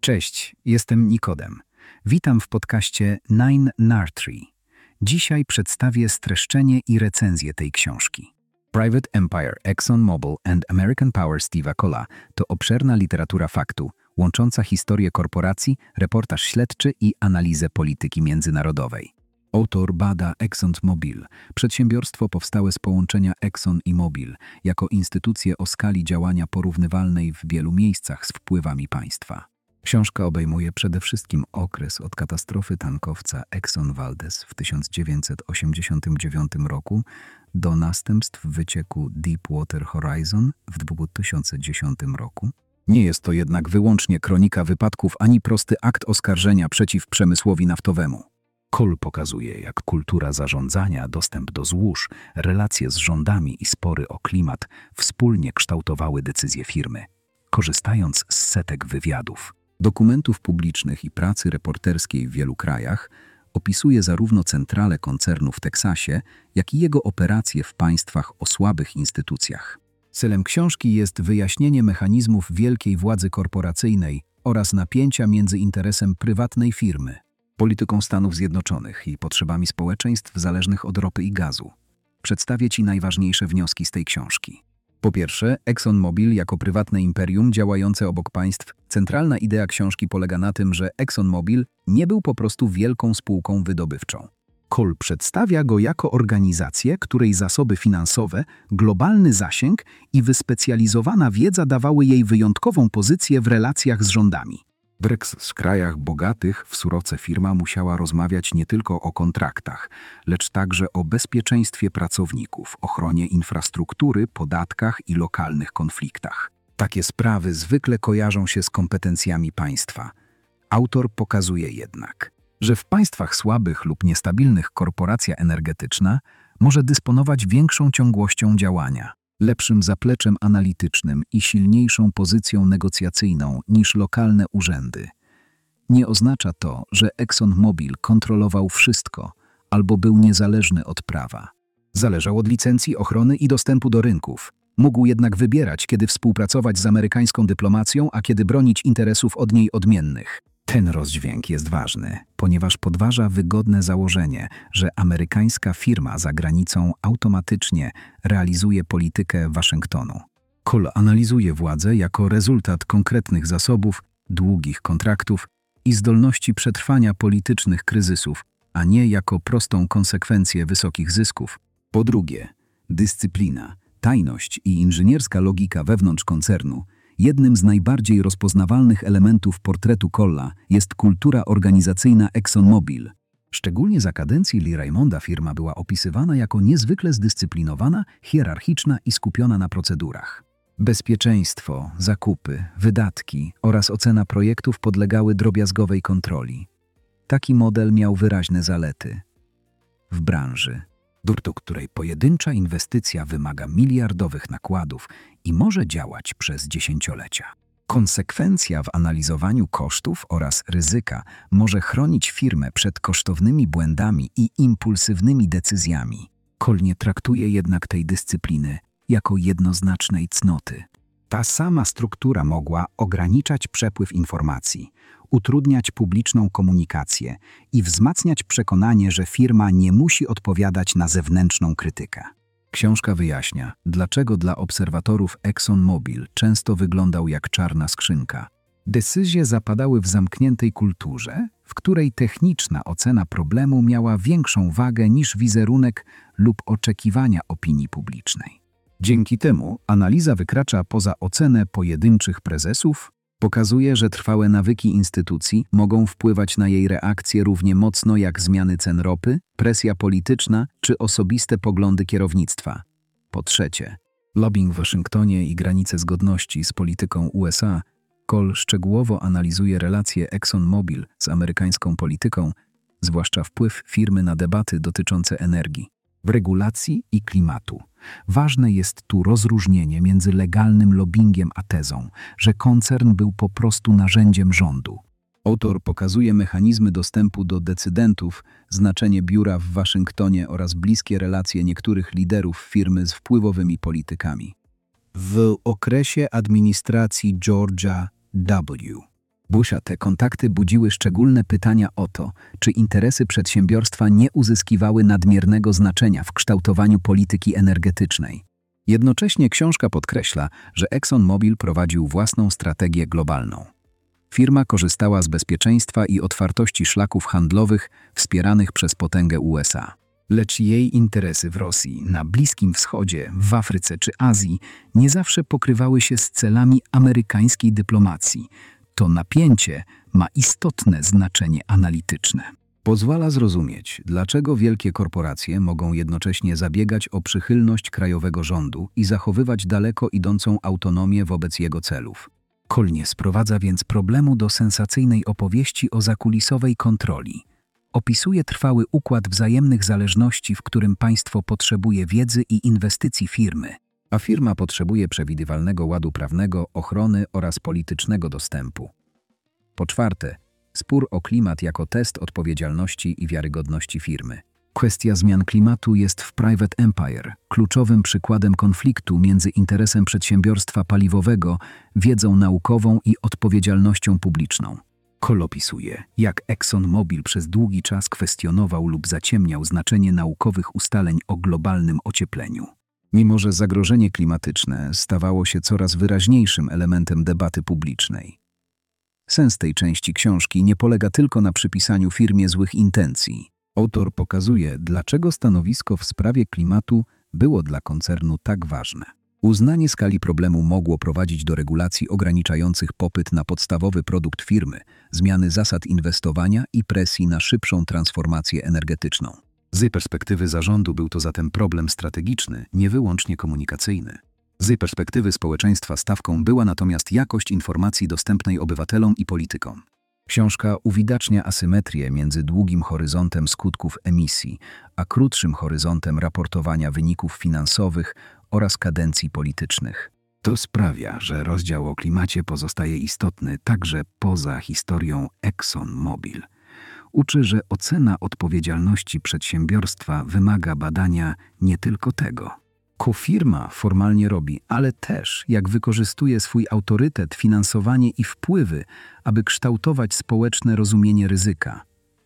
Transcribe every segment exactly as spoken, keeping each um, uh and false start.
Cześć, jestem Nikodem. Witam w podcaście Nine Nartree. Dzisiaj przedstawię streszczenie i recenzję tej książki. Private Empire, ExxonMobil and American Power Steve'a Colla to obszerna literatura faktu, łącząca historię korporacji, reportaż śledczy i analizę polityki międzynarodowej. Autor bada ExxonMobil, przedsiębiorstwo powstałe z połączenia Exxon i Mobil, jako instytucję o skali działania porównywalnej w wielu miejscach z wpływami państwa. Książka obejmuje przede wszystkim okres od katastrofy tankowca Exxon Valdez w tysiąc dziewięćset osiemdziesiątym dziewiątym roku do następstw wycieku Deepwater Horizon w dwa tysiące dziesiątym roku. Nie jest to jednak wyłącznie kronika wypadków ani prosty akt oskarżenia przeciw przemysłowi naftowemu. Coll pokazuje, jak kultura zarządzania, dostęp do złóż, relacje z rządami i spory o klimat wspólnie kształtowały decyzje firmy, korzystając z setek wywiadów, dokumentów publicznych i pracy reporterskiej w wielu krajach. Opisuje zarówno centralę koncernu w Teksasie, jak i jego operacje w państwach o słabych instytucjach. Celem książki jest wyjaśnienie mechanizmów wielkiej władzy korporacyjnej oraz napięcia między interesem prywatnej firmy, polityką Stanów Zjednoczonych i potrzebami społeczeństw zależnych od ropy i gazu. Przedstawię Ci najważniejsze wnioski z tej książki. Po pierwsze, ExxonMobil jako prywatne imperium działające obok państw. Centralna idea książki polega na tym, że ExxonMobil nie był po prostu wielką spółką wydobywczą. Coll przedstawia go jako organizację, której zasoby finansowe, globalny zasięg i wyspecjalizowana wiedza dawały jej wyjątkową pozycję w relacjach z rządami. W krajach bogatych w surowce firma musiała rozmawiać nie tylko o kontraktach, lecz także o bezpieczeństwie pracowników, ochronie infrastruktury, podatkach i lokalnych konfliktach. Takie sprawy zwykle kojarzą się z kompetencjami państwa. Autor pokazuje jednak, że w państwach słabych lub niestabilnych korporacja energetyczna może dysponować większą ciągłością działania, lepszym zapleczem analitycznym i silniejszą pozycją negocjacyjną niż lokalne urzędy. Nie oznacza to, że ExxonMobil kontrolował wszystko albo był niezależny od prawa. Zależał od licencji, ochrony i dostępu do rynków. Mógł jednak wybierać, kiedy współpracować z amerykańską dyplomacją, a kiedy bronić interesów od niej odmiennych. Ten rozdźwięk jest ważny, ponieważ podważa wygodne założenie, że amerykańska firma za granicą automatycznie realizuje politykę Waszyngtonu. Coll analizuje władzę jako rezultat konkretnych zasobów, długich kontraktów i zdolności przetrwania politycznych kryzysów, a nie jako prostą konsekwencję wysokich zysków. Po drugie, dyscyplina, tajność i inżynierska logika wewnątrz koncernu. Jednym z najbardziej rozpoznawalnych elementów portretu Colla jest kultura organizacyjna ExxonMobil. Szczególnie za kadencji Lee Raymonda firma była opisywana jako niezwykle zdyscyplinowana, hierarchiczna i skupiona na procedurach. Bezpieczeństwo, zakupy, wydatki oraz ocena projektów podlegały drobiazgowej kontroli. Taki model miał wyraźne zalety. W branży, do której pojedyncza inwestycja wymaga miliardowych nakładów i może działać przez dziesięciolecia. Konsekwencja w analizowaniu kosztów oraz ryzyka może chronić firmę przed kosztownymi błędami i impulsywnymi decyzjami. Coll nie traktuje jednak tej dyscypliny jako jednoznacznej cnoty. Ta sama struktura mogła ograniczać przepływ informacji, utrudniać publiczną komunikację i wzmacniać przekonanie, że firma nie musi odpowiadać na zewnętrzną krytykę. Książka wyjaśnia, dlaczego dla obserwatorów ExxonMobil często wyglądał jak czarna skrzynka. Decyzje zapadały w zamkniętej kulturze, w której techniczna ocena problemu miała większą wagę niż wizerunek lub oczekiwania opinii publicznej. Dzięki temu analiza wykracza poza ocenę pojedynczych prezesów, pokazuje, że trwałe nawyki instytucji mogą wpływać na jej reakcje równie mocno jak zmiany cen ropy, presja polityczna czy osobiste poglądy kierownictwa. Po trzecie, lobbying w Waszyngtonie i granice zgodności z polityką U S A. Coll szczegółowo analizuje relacje ExxonMobil z amerykańską polityką, zwłaszcza wpływ firmy na debaty dotyczące energii, regulacji i klimatu. Ważne jest tu rozróżnienie między legalnym lobbingiem a tezą, że koncern był po prostu narzędziem rządu. Autor pokazuje mechanizmy dostępu do decydentów, znaczenie biura w Waszyngtonie oraz bliskie relacje niektórych liderów firmy z wpływowymi politykami. W okresie administracji George'a W. Busha, te kontakty budziły szczególne pytania o to, czy interesy przedsiębiorstwa nie uzyskiwały nadmiernego znaczenia w kształtowaniu polityki energetycznej. Jednocześnie książka podkreśla, że ExxonMobil prowadził własną strategię globalną. Firma korzystała z bezpieczeństwa i otwartości szlaków handlowych wspieranych przez potęgę U S A. Lecz jej interesy w Rosji, na Bliskim Wschodzie, w Afryce czy Azji nie zawsze pokrywały się z celami amerykańskiej dyplomacji. To napięcie ma istotne znaczenie analityczne. Pozwala zrozumieć, dlaczego wielkie korporacje mogą jednocześnie zabiegać o przychylność krajowego rządu i zachowywać daleko idącą autonomię wobec jego celów. Kolnie sprowadza więc problemu do sensacyjnej opowieści o zakulisowej kontroli. Opisuje trwały układ wzajemnych zależności, w którym państwo potrzebuje wiedzy i inwestycji firmy, a firma potrzebuje przewidywalnego ładu prawnego, ochrony oraz politycznego dostępu. Po czwarte, spór o klimat jako test odpowiedzialności i wiarygodności firmy. Kwestia zmian klimatu jest w Private Empire kluczowym przykładem konfliktu między interesem przedsiębiorstwa paliwowego, wiedzą naukową i odpowiedzialnością publiczną. Cole opisuje, jak ExxonMobil przez długi czas kwestionował lub zaciemniał znaczenie naukowych ustaleń o globalnym ociepleniu. Mimo że zagrożenie klimatyczne stawało się coraz wyraźniejszym elementem debaty publicznej. Sens tej części książki nie polega tylko na przypisaniu firmie złych intencji. Autor pokazuje, dlaczego stanowisko w sprawie klimatu było dla koncernu tak ważne. Uznanie skali problemu mogło prowadzić do regulacji ograniczających popyt na podstawowy produkt firmy, zmiany zasad inwestowania i presji na szybszą transformację energetyczną. Z perspektywy zarządu był to zatem problem strategiczny, nie wyłącznie komunikacyjny. Z perspektywy społeczeństwa stawką była natomiast jakość informacji dostępnej obywatelom i politykom. Książka uwidacznia asymetrię między długim horyzontem skutków emisji, a krótszym horyzontem raportowania wyników finansowych oraz kadencji politycznych. To sprawia, że rozdział o klimacie pozostaje istotny także poza historią ExxonMobil. Uczy, że ocena odpowiedzialności przedsiębiorstwa wymaga badania nie tylko tego, co firma formalnie robi, ale też jak wykorzystuje swój autorytet, finansowanie i wpływy, aby kształtować społeczne rozumienie ryzyka.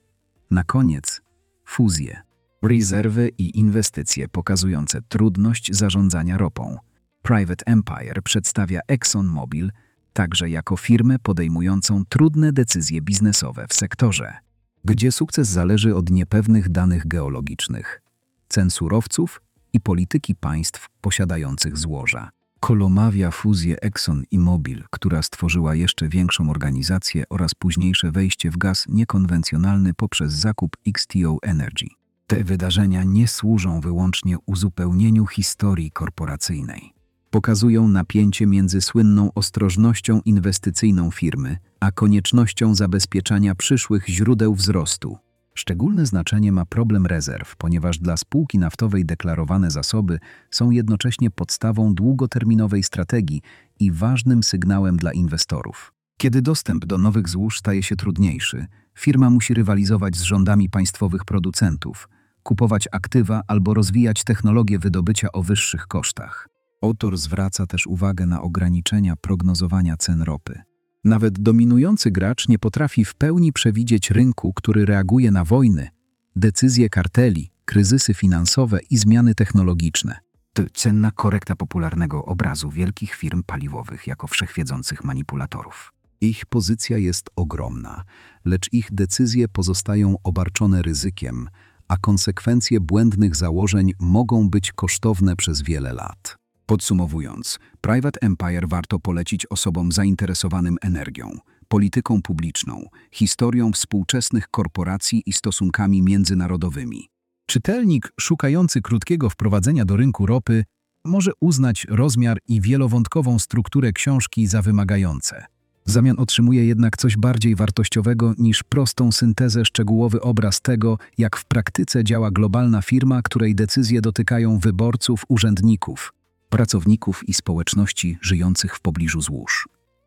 Na koniec fuzje, rezerwy i inwestycje pokazujące trudność zarządzania ropą. Private Empire przedstawia ExxonMobil także jako firmę podejmującą trudne decyzje biznesowe w sektorze, gdzie sukces zależy od niepewnych danych geologicznych, cen surowców i polityki państw posiadających złoża. Cole omawia fuzję Exxon i Mobil, która stworzyła jeszcze większą organizację oraz późniejsze wejście w gaz niekonwencjonalny poprzez zakup X T O Energy. Te wydarzenia nie służą wyłącznie uzupełnieniu historii korporacyjnej. Pokazują napięcie między słynną ostrożnością inwestycyjną firmy, a koniecznością zabezpieczania przyszłych źródeł wzrostu. Szczególne znaczenie ma problem rezerw, ponieważ dla spółki naftowej deklarowane zasoby są jednocześnie podstawą długoterminowej strategii i ważnym sygnałem dla inwestorów. Kiedy dostęp do nowych złóż staje się trudniejszy, firma musi rywalizować z rządami państwowych producentów, kupować aktywa albo rozwijać technologie wydobycia o wyższych kosztach. Autor zwraca też uwagę na ograniczenia prognozowania cen ropy. Nawet dominujący gracz nie potrafi w pełni przewidzieć rynku, który reaguje na wojny, decyzje karteli, kryzysy finansowe i zmiany technologiczne. To cenna korekta popularnego obrazu wielkich firm paliwowych jako wszechwiedzących manipulatorów. Ich pozycja jest ogromna, lecz ich decyzje pozostają obarczone ryzykiem, a konsekwencje błędnych założeń mogą być kosztowne przez wiele lat. Podsumowując, Private Empire warto polecić osobom zainteresowanym energią, polityką publiczną, historią współczesnych korporacji i stosunkami międzynarodowymi. Czytelnik szukający krótkiego wprowadzenia do rynku ropy może uznać rozmiar i wielowątkową strukturę książki za wymagające. W zamian otrzymuje jednak coś bardziej wartościowego niż prostą syntezę, szczegółowy obraz tego, jak w praktyce działa globalna firma, której decyzje dotykają wyborców, urzędników, pracowników i społeczności żyjących w pobliżu złóż.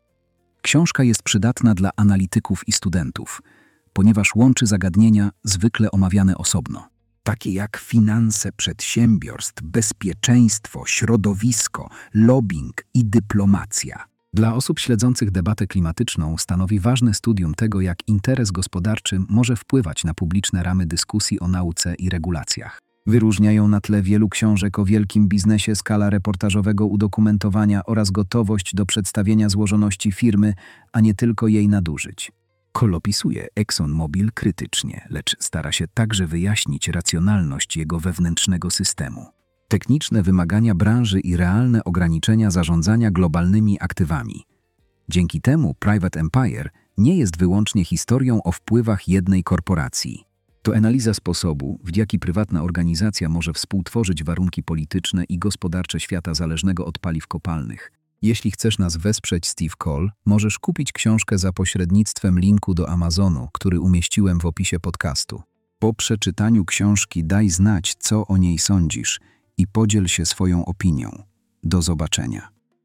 Książka jest przydatna dla analityków i studentów, ponieważ łączy zagadnienia zwykle omawiane osobno, takie jak finanse przedsiębiorstw, bezpieczeństwo, środowisko, lobbying i dyplomacja. Dla osób śledzących debatę klimatyczną stanowi ważne studium tego, jak interes gospodarczy może wpływać na publiczne ramy dyskusji o nauce i regulacjach. Wyróżniają na tle wielu książek o wielkim biznesie skala reportażowego udokumentowania oraz gotowość do przedstawienia złożoności firmy, a nie tylko jej nadużyć. Cole opisuje ExxonMobil krytycznie, lecz stara się także wyjaśnić racjonalność jego wewnętrznego systemu. Techniczne wymagania branży i realne ograniczenia zarządzania globalnymi aktywami. Dzięki temu Private Empire nie jest wyłącznie historią o wpływach jednej korporacji. To analiza sposobu, w jaki prywatna organizacja może współtworzyć warunki polityczne i gospodarcze świata zależnego od paliw kopalnych. Jeśli chcesz nas wesprzeć, Steve Cole, możesz kupić książkę za pośrednictwem linku do Amazonu, który umieściłem w opisie podcastu. Po przeczytaniu książki daj znać, co o niej sądzisz i podziel się swoją opinią. Do zobaczenia.